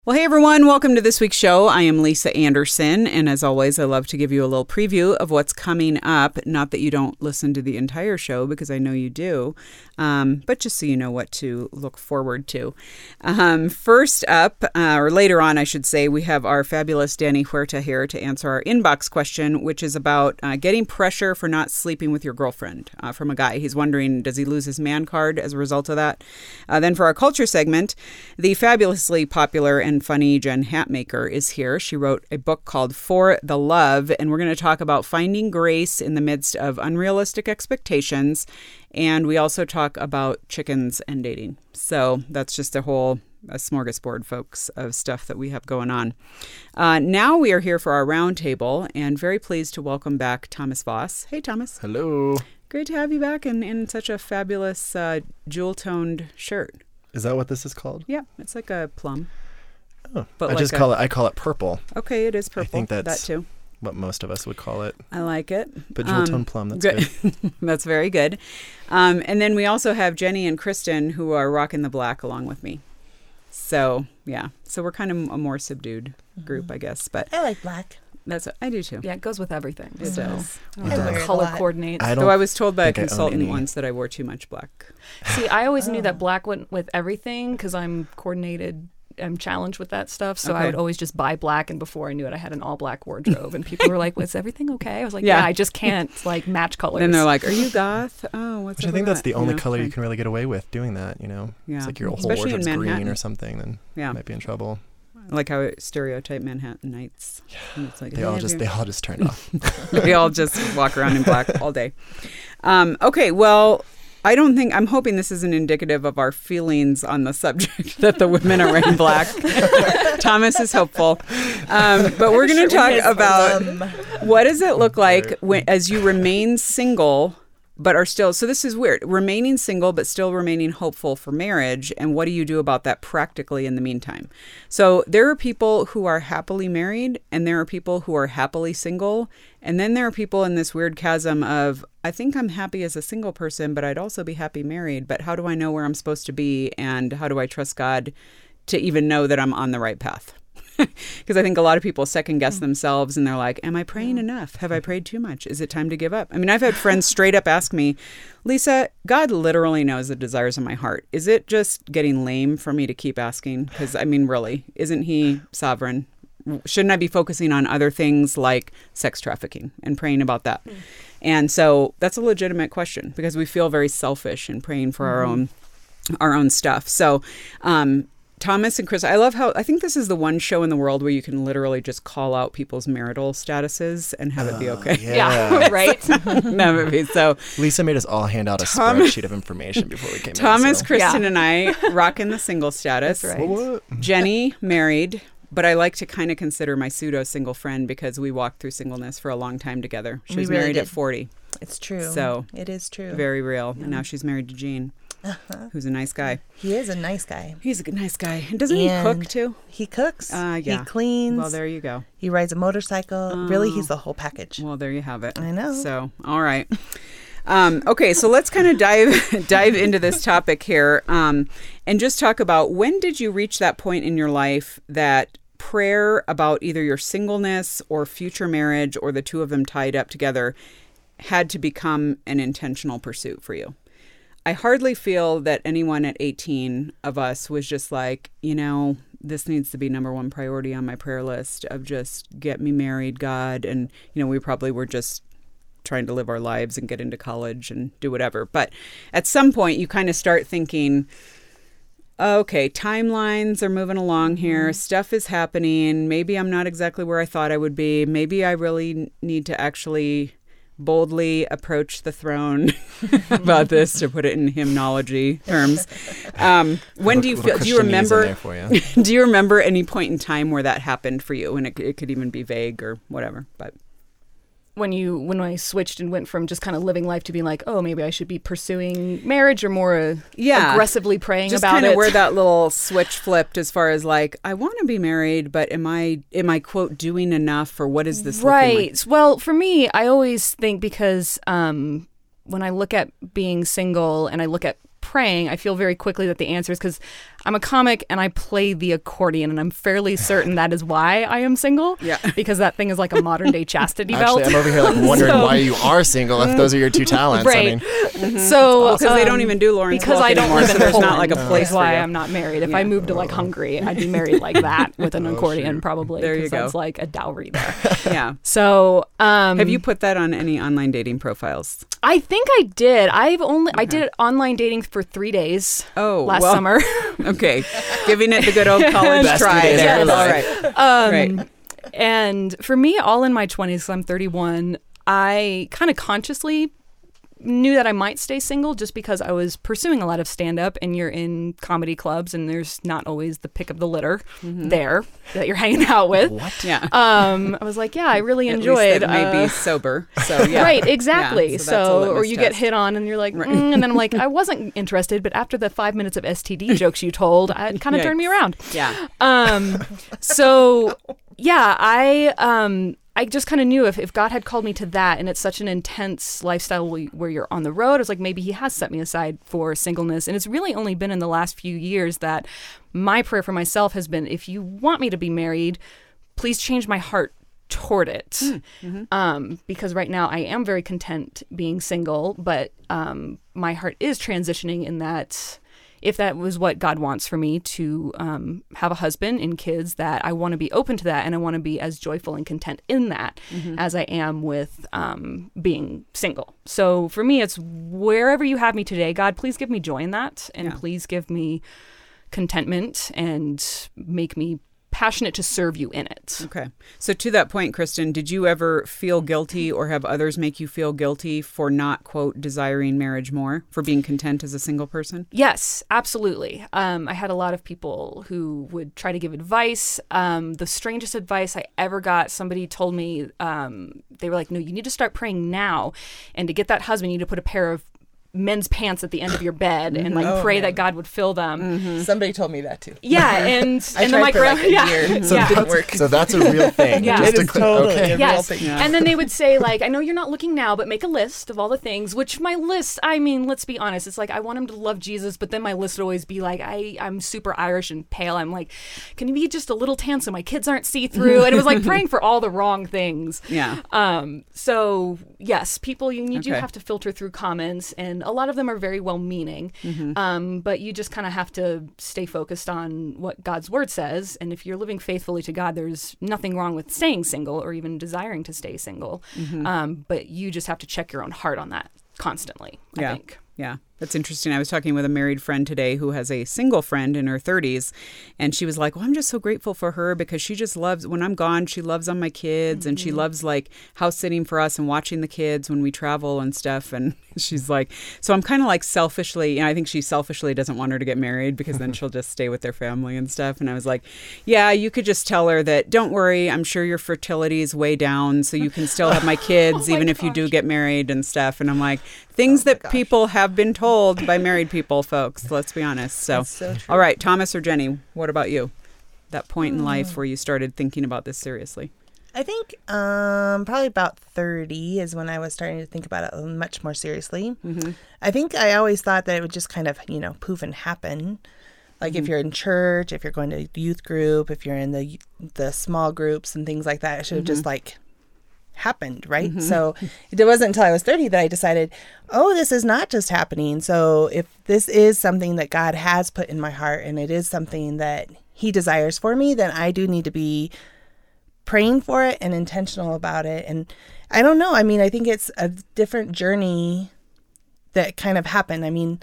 Well, hey everyone, welcome to this week's show. I am Lisa Anderson, and as always, I love to give you a little preview of what's coming up. Not that you don't listen to the entire show, because I know you do, but just so you know what to look forward to. First up, or later on, I should say, we have our fabulous Danny Huerta here to answer our inbox question, which is about getting pressure for not sleeping with your girlfriend from a guy. He's wondering, does he lose his man card as a result of that? Then for our culture segment, the fabulously popular and funny Jen Hatmaker is here. She wrote a book called For the Love, and we're going to talk about finding grace in the midst of unrealistic expectations. And we also talk about chickens and dating. So that's just a smorgasbord, folks, of stuff that we have going on. Now we are here for our roundtable, and very pleased to welcome back Thomas Voss. Hey, Thomas. Hello. Great to have you back in such a fabulous jewel-toned shirt. Is that what this is called? Yeah, it's like a plum. Oh, but I call it purple. Okay, it is purple. I think that's that too. What most of us would call it. I like it. But jewel tone plum, that's good. That's very good. And then we also have Jenny and Kristen who are rocking the black along with me. So yeah, so we're kind of a more subdued group, I guess. But I like black. I do too. Yeah, it goes with everything. It does. I don't know, color coordinates. Though I was told by a consultant once that I wore too much black. See, I always knew that black went with everything because I'm challenged with that stuff. So I would always just buy black. And before I knew it, I had an all black wardrobe. And people were like, "Was everything okay?" I was like, yeah, I just can't match colors. Then they're like, "Are you goth?" Oh, what's Which I think that's the only color you can really get away with doing that, Yeah. It's like your whole wardrobe's green or something, then you might be in trouble. Like how it stereotype Manhattanites. Yeah. It's like, they all just turned off. They all just walk around in black all day. Okay, well, I'm hoping this isn't indicative of our feelings on the subject that the women are wearing black. Thomas is hopeful. But we're going to talk about what does it look like as you remain single but are still, so this is weird, remaining single but still remaining hopeful for marriage, and what do you do about that practically in the meantime? So there are people who are happily married, and there are people who are happily single, and then there are people in this weird chasm of, I think I'm happy as a single person, but I'd also be happy married, but how do I know where I'm supposed to be, and how do I trust God to even know that I'm on the right path? Because I think a lot of people second guess themselves and they're like, am I praying enough? Have I prayed too much? Is it time to give up? I mean, I've had friends straight up ask me, Lisa, God literally knows the desires of my heart. Is it just getting lame for me to keep asking? Because I mean, really, isn't he sovereign? Shouldn't I be focusing on other things like sex trafficking and praying about that? And so that's a legitimate question because we feel very selfish in praying for our own stuff. So, Thomas and Chris, I think this is the one show in the world where you can literally just call out people's marital statuses and have it be okay. Yeah, right? That would be so. Lisa made us all hand out a spreadsheet of information before we came Thomas, Kristen, and I rocking the single status. That's right. What? Jenny, married, but I like to kind of consider my pseudo-single friend because we walked through singleness for a long time together. She was married at 40. It's true. So it is true. Very real. Yeah. And now she's married to Gene. Who's a nice guy. He is a nice guy. He's a nice guy. And doesn't he cook too? He cooks. Yeah. He cleans. Well, there you go. He rides a motorcycle. Really, he's the whole package. Well, there you have it. I know. So, all right. Okay, so let's kind of dive into this topic here and just talk about when did you reach that point in your life that prayer about either your singleness or future marriage or the two of them tied up together had to become an intentional pursuit for you? I hardly feel that anyone at 18 of us was just like, this needs to be number one priority on my prayer list of just get me married, God. And, we probably were just trying to live our lives and get into college and do whatever. But at some point you kind of start thinking, okay, timelines are moving along here. Stuff is happening. Maybe I'm not exactly where I thought I would be. Maybe I really need to actually boldly approach the throne about this, to put it in hymnology terms. When do you feel? Do you remember? Do you remember any point in time where that happened for you? And it could even be vague or whatever. But when I switched and went from just kind of living life to being like, oh, maybe I should be pursuing marriage or more aggressively praying just about it. Just kind of where that little switch flipped as far as like, I want to be married, but am I quote doing enough, or what is this looking like? Well, for me, I always think because when I look at being single and I look at praying, I feel very quickly that the answer is because I'm a comic and I play the accordion, and I'm fairly certain that is why I am single. Yeah. Because that thing is like a modern day chastity belt. Actually, I'm over here like wondering why you are single if those are your two talents. Right. So because they don't even do Lawrence because Welk I don't anymore, live so in there's Poland, not like a place is why for you. I'm not married. If I moved to like Hungary, I'd be married like that with an accordion probably. There you go. That's like a dowry there. Yeah. So have you put that on any online dating profiles? I think I did. I did online dating for 3 days. Last summer. Okay, giving it the good old college Best try. 3 days There. of All your right. Right. And for me, all in my 20s, I'm 31, I kind of consciously knew that I might stay single just because I was pursuing a lot of stand-up, and you're in comedy clubs and there's not always the pick of the litter there that you're hanging out with. What? Yeah. I was like, yeah, I really enjoyed. Maybe sober. So yeah. Right, exactly. Yeah, so that's a litmus or you get test. hit on and you're like, and then I'm like, I wasn't interested, but after the 5 minutes of STD jokes you told, it kind of turned me around. Yeah. So yeah, I just kind of knew if God had called me to that, and it's such an intense lifestyle where you're on the road, I was like, maybe he has set me aside for singleness. And it's really only been in the last few years that my prayer for myself has been, if you want me to be married, please change my heart toward it. Because right now I am very content being single, but my heart is transitioning in that if that was what God wants for me to have a husband and kids, that I want to be open to that, and I want to be as joyful and content in that as I am with being single. So for me, it's wherever you have me today, God, please give me joy in that, and please give me contentment and make me passionate to serve you in it. Okay. So to that point, Kristen, did you ever feel guilty or have others make you feel guilty for not, quote, desiring marriage more, for being content as a single person? Yes, absolutely. I had a lot of people who would try to give advice. The strangest advice I ever got, somebody told me, they were like, no, you need to start praying now. And to get that husband, you need to put a pair of men's pants at the end of your bed and like pray that God would fill them. Somebody told me that too. Yeah, and I then tried my for like a year. So, Didn't work. so that's a real thing. Yeah. Just It is totally a real Yes. thing. Yeah. And then they would say, like, I know you're not looking now, but make a list of all the things, which my list, I mean, let's be honest. It's like, I want him to love Jesus, but then my list would always be like, I'm super Irish and pale. I'm like, can you be just a little tan so my kids aren't see-through? And it was like praying for all the wrong things. Yeah. So yes, people, you do Okay. have to filter through comments, and a lot of them are very well-meaning. But you just kind of have to stay focused on what God's word says. And if you're living faithfully to God, there's nothing wrong with staying single or even desiring to stay single. But you just have to check your own heart on that constantly, I think. Yeah, that's interesting. I was talking with a married friend today who has a single friend in her 30s, and she was like, well, I'm just so grateful for her because she just loves, when I'm gone, she loves on my kids, and she loves like house sitting for us and watching the kids when we travel and stuff. And she's like, so I'm kind of like selfishly, I think she selfishly doesn't want her to get married because then she'll just stay with their family and stuff. And I was like, yeah, you could just tell her that, don't worry, I'm sure your fertility is way down, so you can still have my kids even if you do get married and stuff. And I'm like, things that people have been told by married people, folks, let's be honest. So so true. all right, Thomas or Jenny, what about you? That point in life where you started thinking about this seriously? I think probably about 30 is when I was starting to think about it much more seriously. I think I always thought that it would just kind of, poof and happen. Like if you're in church, if you're going to youth group, if you're in the small groups and things like that, it should have just like happened, right? So it wasn't until I was 30 that I decided, oh, this is not just happening. So if this is something that God has put in my heart and it is something that he desires for me, then I do need to be praying for it and intentional about it. And I don't know. I mean, I think it's a different journey that kind of happened. I mean,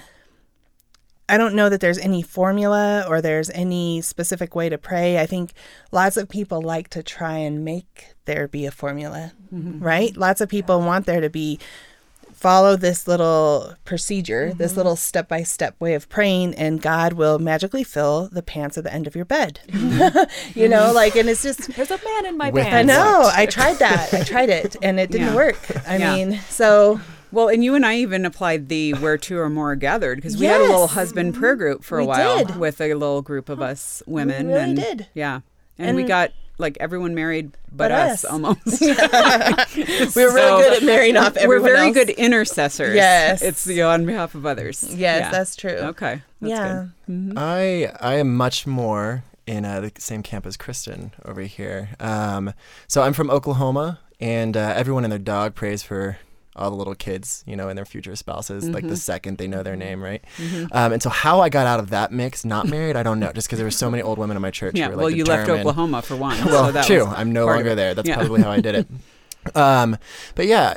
I don't know that there's any formula or there's any specific way to pray. I think lots of people like to try and make there be a formula, right? Lots of people want there to be, follow this little procedure, this little step-by-step way of praying, and God will magically fill the pants at the end of your bed. And it's just... There's a man in my With pants. I know. I tried that. I tried it, and it didn't work. I mean, so... Well, and you and I even applied the where two or more are gathered because we had a little husband prayer group for a while with a little group of us women. We really did. Yeah. And we got like everyone married but us almost. We were really good at marrying off everyone We're very else. good intercessors. Yes. It's on behalf of others. Yes, that's true. Okay. That's good. Mm-hmm. I am much more in the same camp as Kristen over here. So I'm from Oklahoma, and everyone and their dog prays for all the little kids, and their future spouses, like the second they know their name, right? And so how I got out of that mix, not married, I don't know, just because there were so many old women in my church who were like, you left Oklahoma for one. Well, so that true. I'm no longer there. That's probably how I did it. But yeah,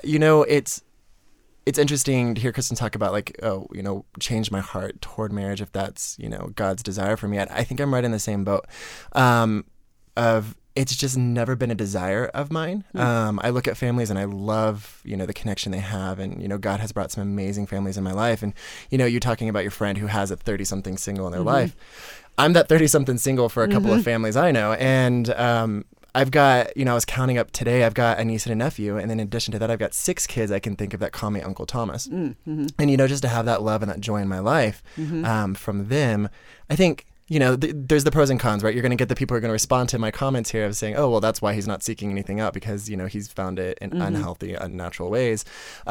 it's interesting to hear Kristen talk about like, change my heart toward marriage if that's, God's desire for me. I think I'm right in the same boat of it's just never been a desire of mine. I look at families and I love, the connection they have. And, God has brought some amazing families in my life. And, you're talking about your friend who has a 30-something single in their life. I'm that 30-something single for a couple of families I know. And I've got, I was counting up today, I've got a niece and a nephew. And then in addition to that, I've got 6 kids I can think of that call me Uncle Thomas. And, just to have that love and that joy in my life from them, I think, there's the pros and cons, right? You're going to get the people who are going to respond to my comments here of saying, oh, well, that's why he's not seeking anything out because, he's found it in unhealthy, unnatural ways.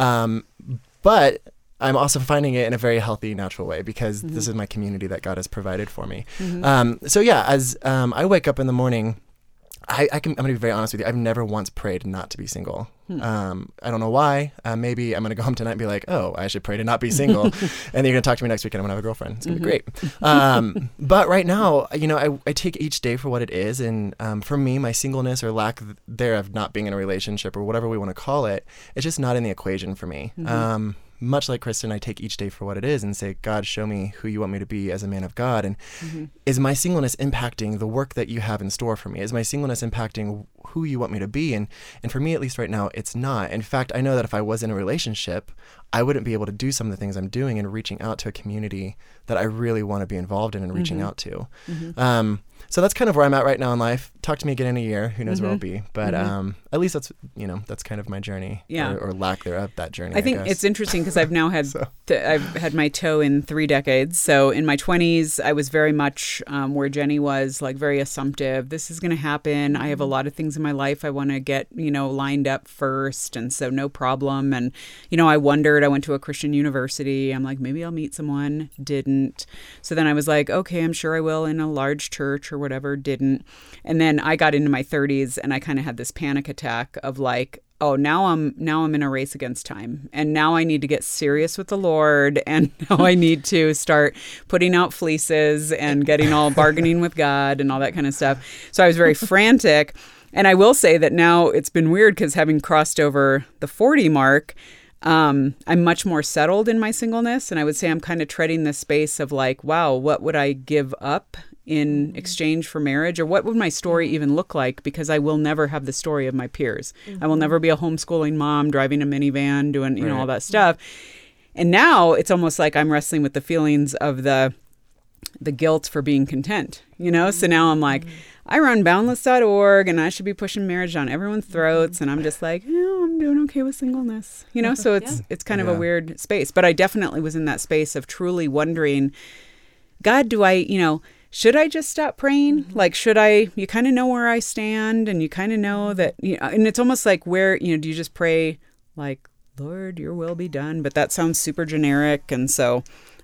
But I'm also finding it in a very healthy, natural way because this is my community that God has provided for me. So yeah, as I wake up in the morning, I'm going to be very honest with you. I've never once prayed not to be single. I don't know why. Maybe I'm going to go home tonight and be like, oh, I should pray to not be single. And then you're going to talk to me next week and I'm going to have a girlfriend. It's going to be great. But right now, I take each day for what it is. And for me, my singleness or lack thereof not being in a relationship or whatever we want to call it, it's just not in the equation for me. Much like Kristen, I take each day for what it is and say, God, show me who you want me to be as a man of God. And is my singleness impacting the work that you have in store for me? Is my singleness impacting who you want me to be? And for me, at least right now, it's not. In fact, I know that if I was in a relationship, I wouldn't be able to do some of the things I'm doing and reaching out to a community that I really want to be involved in and reaching out to. So that's kind of where I'm at right now in life. Talk to me again in a year. Who knows where I'll be. But at least that's, that's kind of my journey or lack thereof, that journey. I think it's interesting because I've now had, I've had my toe in 3 decades. So in my 20s, I was very much where Jenny was, like very assumptive. This is going to happen. I have a lot of things in my life I want to get, lined up first. And so no problem. And, I wondered, I went to a Christian university. I'm like, maybe I'll meet someone. Didn't. So then I was like, okay, I'm sure I will in a large church or whatever. Didn't. And then I got into my 30s and I kind of had this panic attack of like, oh, now I'm in a race against time. And now I need to get serious with the Lord. And now I need to start putting out fleeces and getting all bargaining with God and all that kind of stuff. So I was very frantic. And I will say that now it's been weird because having crossed over the 40 mark, I'm much more settled in my singleness. And I would say I'm kind of treading this space of like, wow, what would I give up in exchange for marriage? Or what would my story even look like? Because I will never have the story of my peers. I will never be a homeschooling mom driving a minivan, doing, all that stuff. And now it's almost like I'm wrestling with the feelings of the guilt for being content, So now I'm like, I run boundless.org and I should be pushing marriage down everyone's throats. And I'm just like, I'm doing okay with singleness, So it's kind of a weird space. But I definitely was in that space of truly wondering, God, do I, should I just stop praying? Like, should I, you kind of know where I stand and you kind of know that, and it's almost like where, do you just pray like, Lord, your will be done? But that sounds super generic. And so,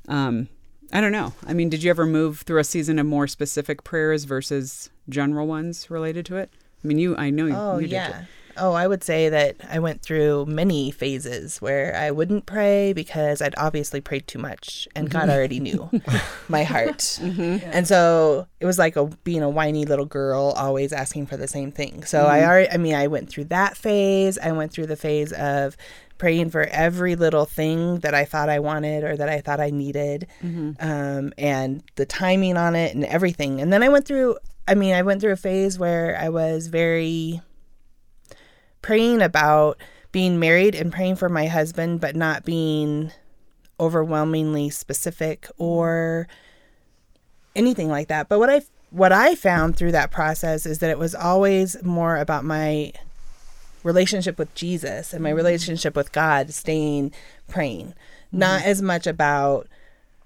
I don't know. I mean, did you ever move through a season of more specific prayers versus general ones related to it? I mean, I know you did. Oh, I would say that I went through many phases where I wouldn't pray because I'd obviously prayed too much and God already knew my heart. And so it was like being a whiny little girl always asking for the same thing. So I went through that phase. I went through the phase of praying for every little thing that I thought I wanted or that I thought I needed, and the timing on it and everything. And then I went through a phase where I was very praying about being married and praying for my husband, but not being overwhelmingly specific or anything like that. But what I found through that process is that it was always more about my relationship with Jesus and my relationship with God, praying, not as much about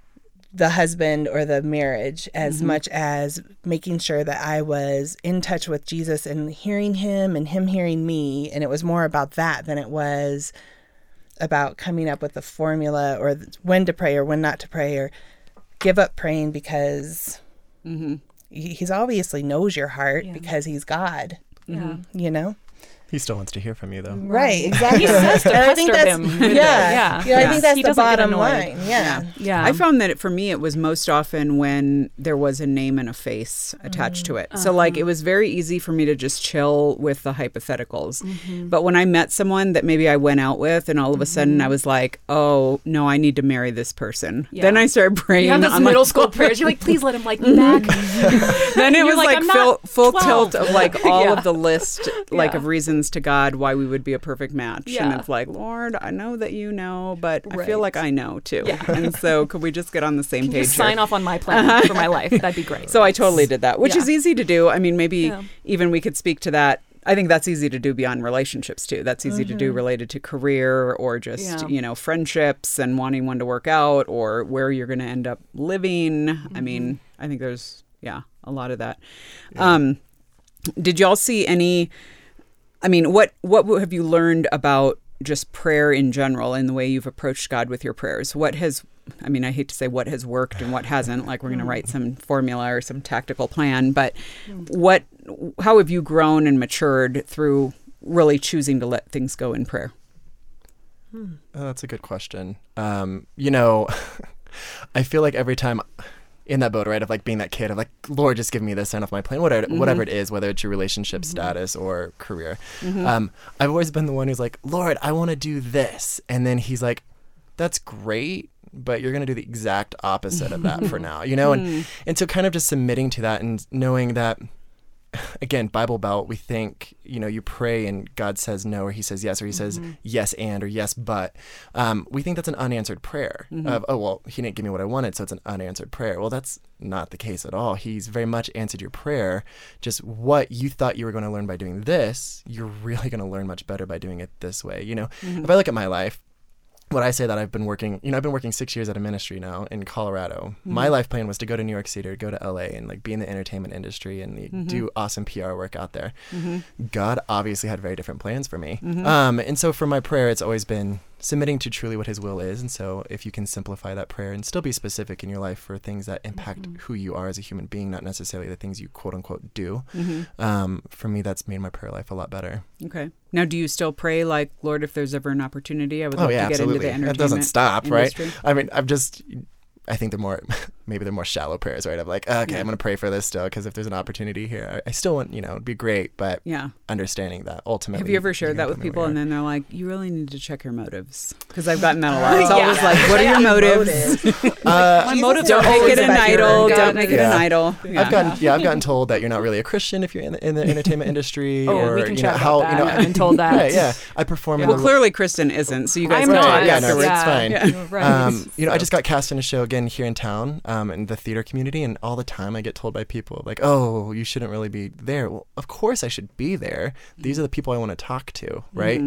the husband or the marriage as much as making sure that I was in touch with Jesus and hearing him and him hearing me. And it was more about that than it was about coming up with a formula or when to pray or when not to pray or give up praying because he's obviously knows your heart because he's God, you know? He still wants to hear from you, though. Right, exactly. He says to pester him. I think that's He the doesn't get bottom annoyed. line. Yeah. I found that for me, it was most often when there was a name and a face attached to it. So like it was very easy for me to just chill with the hypotheticals. But when I met someone that maybe I went out with and all of a sudden I was like, oh, no, I need to marry this person. Yeah. Then I started praying. You have those middle school prayers. You're like, please let him like me back. Then it was like, like I'm not full 12. tilt of like all Yeah. of the list like Yeah. of reasons to God why we would be a perfect match. Yeah. And it's like, Lord, I know that you know, but I feel Right. like I know too. Yeah. And so could we just get on the same Can you page just here? sign off on my plan for my life? That'd be great. So I totally did that, which Yeah. is easy to do. I mean, maybe Yeah. even we could speak to that. I think that's easy to do beyond relationships too. That's easy to do related to career or just, Yeah. friendships and wanting one to work out or where you're going to end up living. I mean, I think there's, a lot of that. Did y'all see any, I mean, what have you learned about just prayer in general and the way you've approached God with your prayers? What has, I mean, I hate to say what has worked and what hasn't, like we're going to write some formula or some tactical plan, but how have you grown and matured through really choosing to let things go in prayer? Oh, that's a good question. I feel like every time in that boat, right, of like being that kid of like, Lord, just give me this, sign off my plan, whatever it is, whether it's your relationship status or career. I've always been the one who's like, Lord, I want to do this. And then he's like, that's great, but you're going to do the exact opposite of that for now, And so kind of just submitting to that and knowing that, again, Bible Belt, we think, you pray and God says no, or he says yes, or he says yes and, or yes but. We think that's an unanswered prayer of, oh, well, he didn't give me what I wanted, so it's an unanswered prayer. Well, that's not the case at all. He's very much answered your prayer. Just what you thought you were going to learn by doing this, you're really going to learn much better by doing it this way. If I look at my life, what I say that I've been working 6 years at a ministry now in Colorado. My life plan was to go to New York City or go to LA and like be in the entertainment industry and do awesome PR work out there. God obviously had very different plans for me. And so for my prayer, it's always been submitting to truly what his will is. And so if you can simplify that prayer and still be specific in your life for things that impact who you are as a human being, not necessarily the things you quote unquote do. For me, that's made my prayer life a lot better. Okay. Now, do you still pray like, Lord, if there's ever an opportunity, I would love to get into the entertainment That doesn't stop, industry? right? I mean, I think maybe they're more shallow prayers, right? I'm like, okay, I'm going to pray for this still, because if there's an opportunity here, I still want, it'd be great, but understanding that ultimately. Have you ever shared that with people and then they're like, you really need to check your motives? Because I've gotten that a lot. It's always like, what are your motives? My motives Don't are make always it an about your idol. God. Don't make it an idol. I've gotten told that you're not really a Christian if you're in the entertainment industry. Oh, or, we can chat how, about that. I've been told that. Right, yeah. I perform in Well, the clearly Kristen isn't, so you guys I'm can not. talk Yeah, no, afterwards. it's fine. Yeah. Right. I just got cast in a show again here in town, in the theater community, and all the time I get told by people like, "Oh, you shouldn't really be there." Well, of course I should be there. These are the people I want to talk to, right?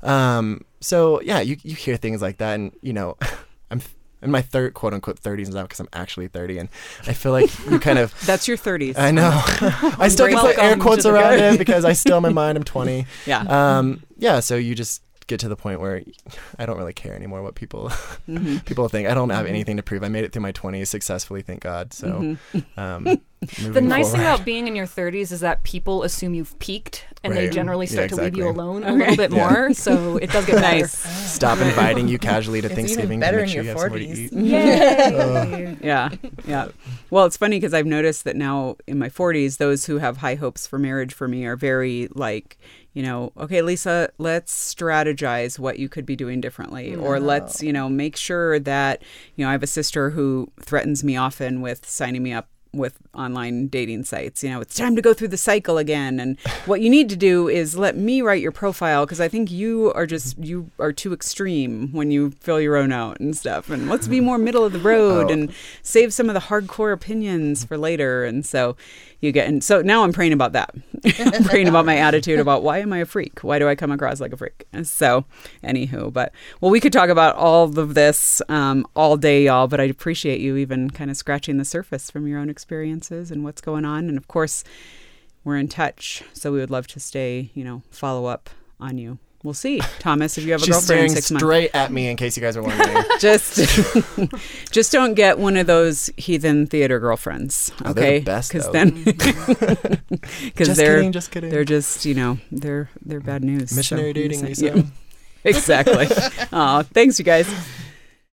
So yeah, you hear things like that, and I'm in my quote unquote 30s now because I'm actually 30, and I feel like you kind of That's your 30s. I know. I still can put air Welcome quotes to the around good. it because I still in my mind I'm 20. Yeah. So you just get to the point where I don't really care anymore what people think. I don't have anything to prove. I made it through my 20s successfully, thank God. So The nice thing about being in your 30s is that people assume you've peaked, and they Right. generally Yeah, start to leave you exactly. alone a little bit more. So it does get better. Nice. stop inviting you casually to It's Thanksgiving even better to in make sure your you have somewhere to 40s. eat. Yay! Yeah. Well, it's funny because I've noticed that now in my 40s, those who have high hopes for marriage for me are very like, okay, Lisa, let's strategize what you could be doing differently. Or let's, make sure that, I have a sister who threatens me often with signing me up with online dating sites. It's time to go through the cycle again. And what you need to do is let me write your profile, because I think you are too extreme when you fill your own out and stuff. And let's be more middle of the road and save some of the hardcore opinions for later. And so so now I'm praying about that. praying about my attitude about why am I a freak? Why do I come across like a freak? So, anywho, we could talk about all of this all day, y'all, but I appreciate you even kind of scratching the surface from your own experiences and what's going on. And of course, we're in touch, so we would love to stay, follow up on you. We'll see, Thomas, if you have a girlfriend in 6 months. She's staring straight at me in case you guys are wondering. Just don't get one of those heathen theater girlfriends, okay? They're the best, because then, because just kidding. They're just, they're bad news. Missionary dating, Lisa. Yeah. Exactly. Oh, thanks, you guys.